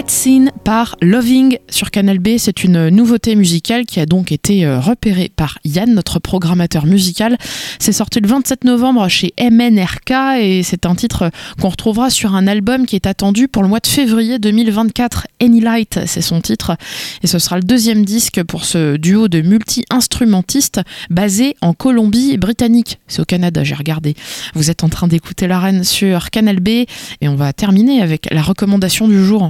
Let's Sin par Loving sur Canal B. C'est une nouveauté musicale qui a donc été repérée par Yann, notre programmateur musical. C'est sorti le vingt-sept novembre chez M N R K et c'est un titre qu'on retrouvera sur un album qui est attendu pour le mois de février deux mille vingt-quatre. Any Light, c'est son titre. Et ce sera le deuxième disque pour ce duo de multi-instrumentistes basé en Colombie-Britannique. C'est au Canada, j'ai regardé. Vous êtes en train d'écouter La Reine sur Canal B et on va terminer avec la recommandation du jour.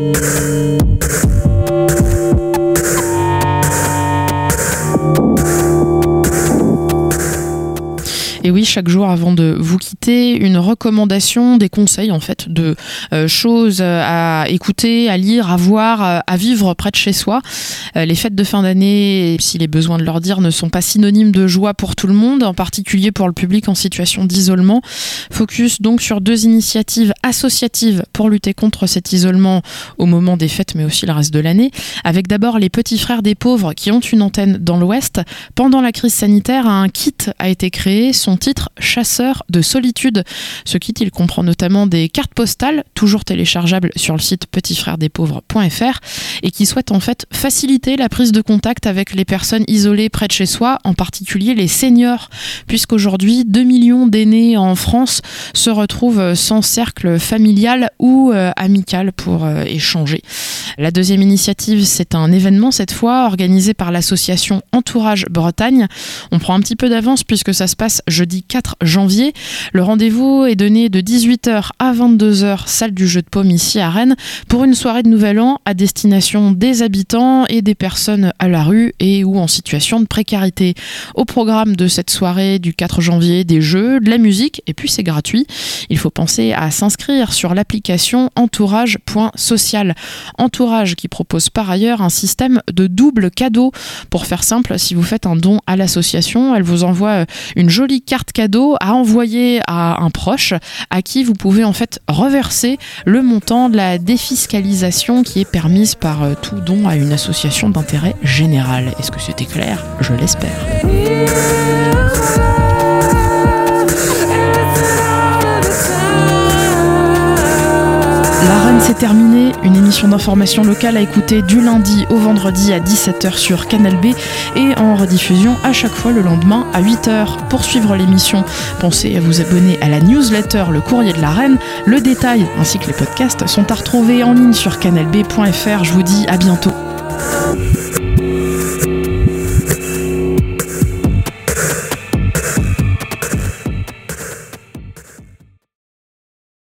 Et oui, chaque jour avant de vous quitter, une recommandation, des conseils en fait de euh, choses à écouter, à lire, à voir, à vivre près de chez soi. Euh, les fêtes de fin d'année, s'il est besoin de leur dire, ne sont pas synonymes de joie pour tout le monde, en particulier pour le public en situation d'isolement. Focus donc sur deux initiatives associatives pour lutter contre cet isolement au moment des fêtes, mais aussi le reste de l'année. Avec d'abord les Petits Frères des Pauvres qui ont une antenne dans l'Ouest. Pendant la crise sanitaire, un kit a été créé, son titre Chasseur de solitude. Ce kit, il comprend notamment des cartes postales, toujours téléchargeables sur le site petit frère des pauvres point f r, et qui souhaitent en fait faciliter la prise de contact avec les personnes isolées près de chez soi, en particulier les seniors, puisqu'aujourd'hui deux millions d'aînés en France se retrouvent sans cercle familial ou euh, amical pour euh, échanger. La deuxième initiative, c'est un événement cette fois organisé par l'association Entourage Bretagne. On prend un petit peu d'avance puisque ça se passe jeudi quatre janvier. Le rendez-vous est donné de dix-huit heures à vingt-deux heures, salle du Jeu de Paume ici à Rennes, pour une soirée de Nouvel An à destination des habitants et des personnes à la rue et ou en situation de précarité. Au programme de cette soirée du quatre janvier, des jeux, de la musique et puis c'est gratuit. Il faut penser à s'inscrire sur l'application entourage point social. Entourage qui propose par ailleurs un système de double cadeau. Pour faire simple, si vous faites un don à l'association, elle vous envoie une jolie carte cadeau à envoyer à un proche à qui vous pouvez en fait reverser le montant de la défiscalisation qui est permise par tout don à une association d'intérêt général. Est-ce que c'était clair ? Je l'espère. La Reine, c'est terminé. Une émission d'information locale à écouter du lundi au vendredi à dix-sept heures sur Canal B et en rediffusion à chaque fois le lendemain à huit heures. Pour suivre l'émission, pensez à vous abonner à la newsletter Le Courrier de la Reine. Le détail ainsi que les podcasts sont à retrouver en ligne sur canal b point f r. Je vous dis à bientôt.